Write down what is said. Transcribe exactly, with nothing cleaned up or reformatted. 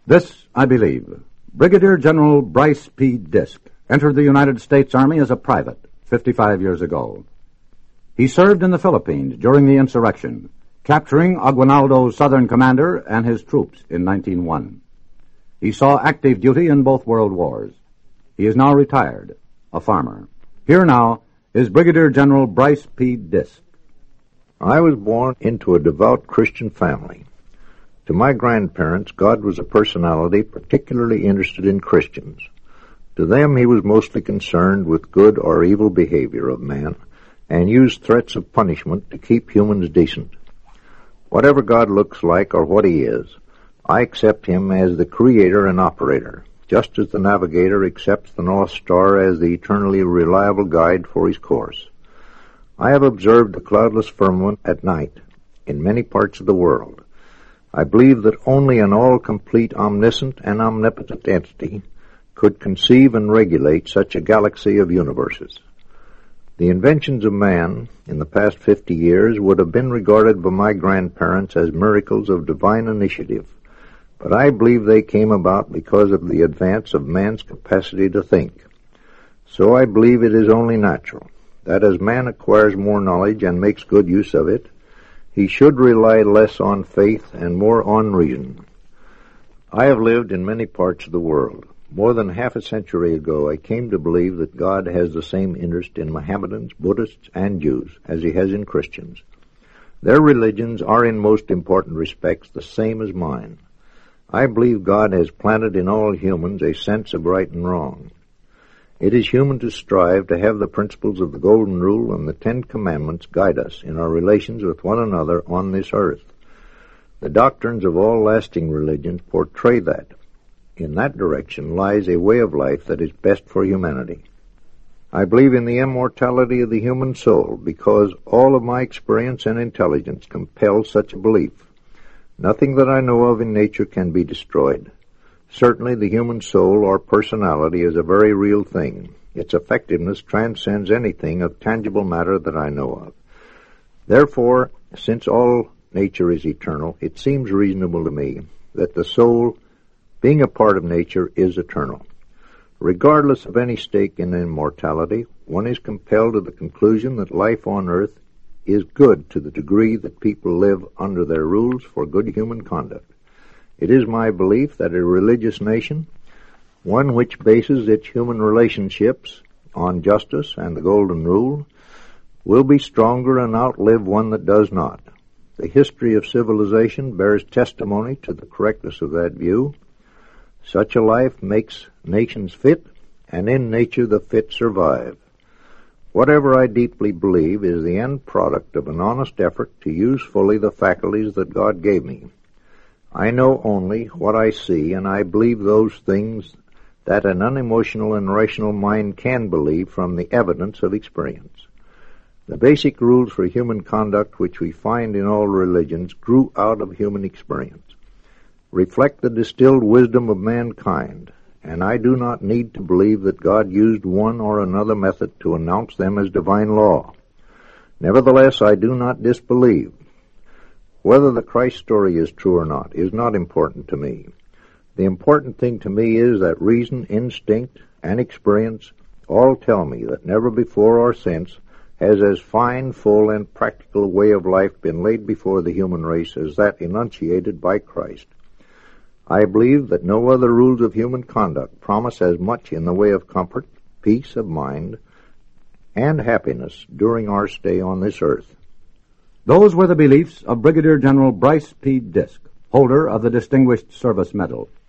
This I believe. Brigadier General Bryce P. Disk entered the United States Army as a private fifty-five years ago. He served in the Philippines during the insurrection, capturing Aguinaldo's southern commander and his troops in nineteen oh one. He saw active duty in both world wars. He is now retired, a farmer. Here now is Brigadier General Bryce P. Disk. I was born into a devout Christian family. To my grandparents, God was a personality particularly interested in Christians. To them, he was mostly concerned with good or evil behavior of man and used threats of punishment to keep humans decent. Whatever God looks like or what he is, I accept him as the creator and operator, just as the navigator accepts the North Star as the eternally reliable guide for his course. I have observed the cloudless firmament at night in many parts of the world. I believe that only an all-complete, omniscient, and omnipotent entity could conceive and regulate such a galaxy of universes. The inventions of man in the past fifty years would have been regarded by my grandparents as miracles of divine initiative, but I believe they came about because of the advance of man's capacity to think. So I believe it is only natural that as man acquires more knowledge and makes good use of it, he should rely less on faith and more on reason. I have lived in many parts of the world. More than half a century ago, I came to believe that God has the same interest in Mohammedans, Buddhists, and Jews as he has in Christians. Their religions are in most important respects the same as mine. I believe God has planted in all humans a sense of right and wrong. It is human to strive to have the principles of the Golden Rule and the Ten Commandments guide us in our relations with one another on this earth. The doctrines of all lasting religions portray that. In that direction lies a way of life that is best for humanity. I believe in the immortality of the human soul because all of my experience and intelligence compels such a belief. Nothing that I know of in nature can be destroyed. Certainly the human soul or personality is a very real thing. Its effectiveness transcends anything of tangible matter that I know of. Therefore, since all nature is eternal, it seems reasonable to me that the soul, being a part of nature, is eternal. Regardless of any stake in immortality, one is compelled to the conclusion that life on earth is good to the degree that people live under their rules for good human conduct. It is my belief that a religious nation, one which bases its human relationships on justice and the Golden Rule, will be stronger and outlive one that does not. The history of civilization bears testimony to the correctness of that view. Such a life makes nations fit, and in nature the fit survive. Whatever I deeply believe is the end product of an honest effort to use fully the faculties that God gave me. I know only what I see, and I believe those things that an unemotional and rational mind can believe from the evidence of experience. The basic rules for human conduct which we find in all religions grew out of human experience, reflect the distilled wisdom of mankind, and I do not need to believe that God used one or another method to announce them as divine law. Nevertheless, I do not disbelieve. Whether the Christ story is true or not is not important to me. The important thing to me is that reason, instinct, and experience all tell me that never before or since has as fine, full, and practical a way of life been laid before the human race as that enunciated by Christ. I believe that no other rules of human conduct promise as much in the way of comfort, peace of mind, and happiness during our stay on this earth. Those were the beliefs of Brigadier General Bryce P. Disk, holder of the Distinguished Service Medal.